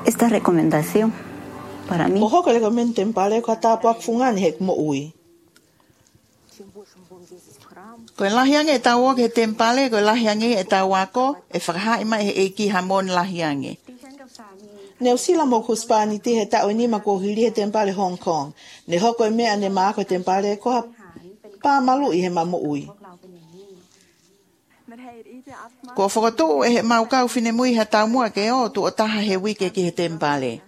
esta recomendación para mí. Ojo que le comenten pale ko tapak fungan hek mo ui. Ko lahiange tawo ke tempale ko lahiange tawako e whakahae mai e ki hamon lahiange. Neu sila mo kuspani ti he tau ni ma ko hili he tempale Hong Kong. Ne hoko e mea ne maa ko tempale ko ha pa malu i he ma mo ui. Ko whakatō e he maukau whine mui ha tau mua ke o tu o taha he wike ki he tempale.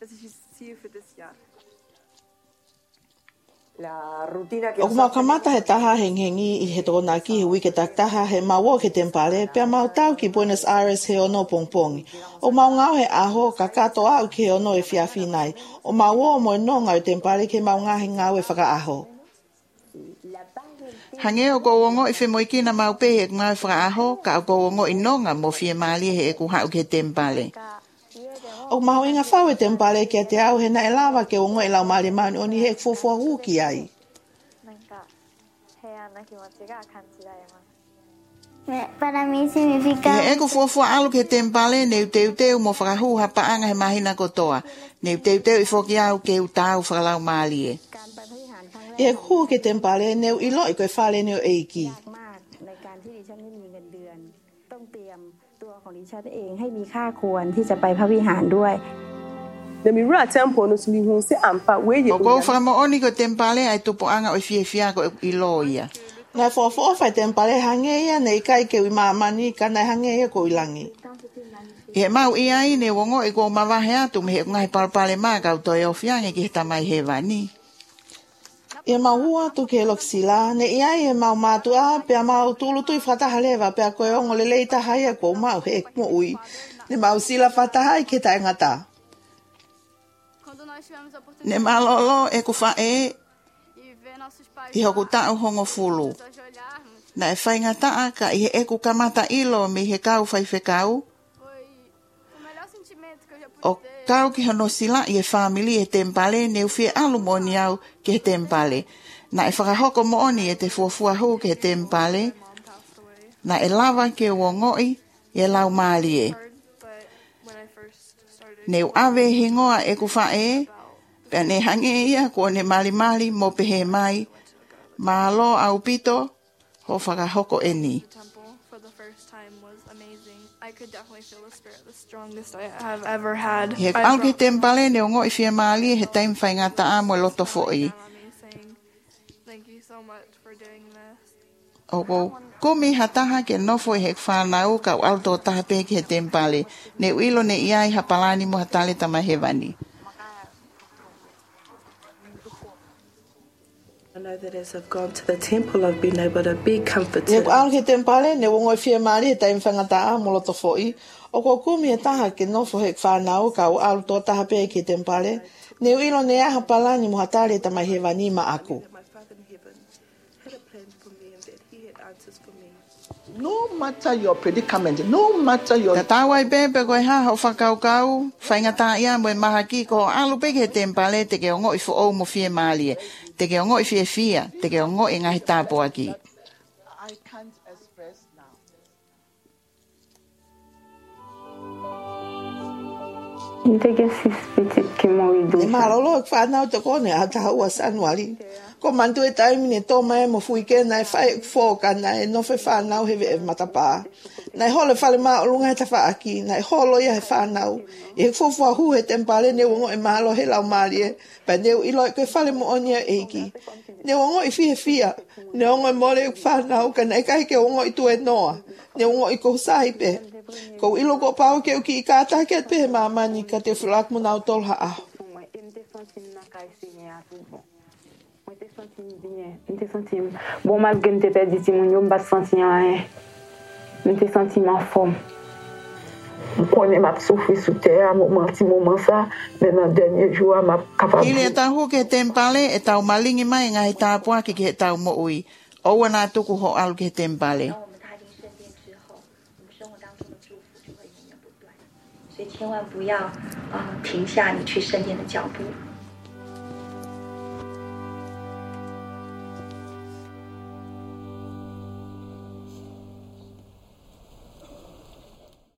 O kuma kamata he taha henghengi i he tōna ki he wike tak taha he mawo ke tempale pia mau tau ki Buenos Aires he ono pongpongi. O mau ngau he aho ka kato au ki he ono e fiafi nai. O mawo mo e nonga o tempale ke mau ngau he ngau e whaka aho. Hange o ko wongo i whemoiki na maupe he ngau e whaka aho ka o ko wongo i nonga mo fie mali he e kuhau ke tempale. O maho inga whau e tempale ki a te au he na e lawa ke wongo e lau mali mauni o ni he fufua huki ai. Para mí significa... He eko fuafua alu ke tempale ne uteu mo whakahu ha paanga he mahina kotoa. Ne uteu i whoki au ke utau whakalau mali e. E hu ke tempale neu ilo i koe whale neu eiki. ของดิฉันเองให้มีค่าควรที่จะไปพระวิหารด้วย O ko whakamooni ko tempale ai tupo anga o fia ko ilo ia. Nai fofo fai tempale hange ia nei kai ke ui maamani ka nai hange ia ko ilangi. E mau ia i ne wongo e ko mawahe atu me he ngai palpale maa kau toi o fiange ki he tamai he wani. E mau hua tu ke loksila, ne ia e mau matua, pia mau tulu tui whatahalewa, pia koe ongo le leita haia ko mau he mo ui. Ne mau sila whatahai ke tae ngata. Ne malolo e ku whae, i hoku tau hongo fulu. Na e whai ngataa ka i he eku kamata ilo me he kau whai whekau. O kau ki hono sila i e whamili e tempale neu fie alu moni au ki he tempale. Na e whakahoko mooni e te fuafua hu ki he tempale. Na e lawa ke wongoi i e lau maali e. Neu awe hingoa e ku whae, pia ne hange ia ko ne mali mo pehe mai, malo au pito, ho whakahoko e ni. I could definitely feel the spirit, the strongest I have ever had. He au ki tempale ne ongo i fia mali he taim whai ngata a mo loto fo'i. Thank you so much for doing this. Ko mi hataha ke nofo i hek whanau ka alto taha pe ki he tempale. Ne uilo ne iai hapalani mo hatale tama he wani. I know that as I've gone to the temple, I've been able to be comforted. Ne au ki tempale ne wongo i fia mali he taim whangata a mo loto fo'i. O ko kumi e taha ke nofo hek whanau ka alto taha pe ki he tempale. Ne uilo ne ia hapalani mo hatale tama he wani ma aku. No matter your predicament, no matter your... Tatawai pepe koe ha ho whakaukau, whaingata ia mo e mahaki ko alu peke he tempale te ke ongo i fo o mo fie malie, te ke ongo i fia, te ke ongo i ngahi tāpo aki. I can't express now. Ne malolo e whanau te kone a taha ua sanuari. Ko mantu e taimi ne tō mai mo fuike na e whae fōka na e nofe whanau hewe e matapā. Na e hole whale maa o lunga he ta whaaki, na e holo ia he whanau. I he fōfua hu he tempale ne wongo e mahalo he lau marie, pa neu ilo e koe whale mo onia eiki. Ne wongo i fihe fia, ne wongo e mole e whanau ka na e kai ke wongo i tu e noa, ne wongo i ko sahi pe. Ko ilo ko pao ke uki i kāta ke pe he mamani ka te whulak mo nau tolha aho. M'te senti bon malgré m'te perdu si mon m'pas senti rien. M'te senti ma forme. On m'a souffert sous terre à moment ça, mais dans dernier jour m'a capable. Ile tahu ke tempale e tau malingi mai ngai tāpua ki ke tau mo ui. Oua nā tuku ho alu ke tempale. 所以千万不要停下你去圣殿的脚步。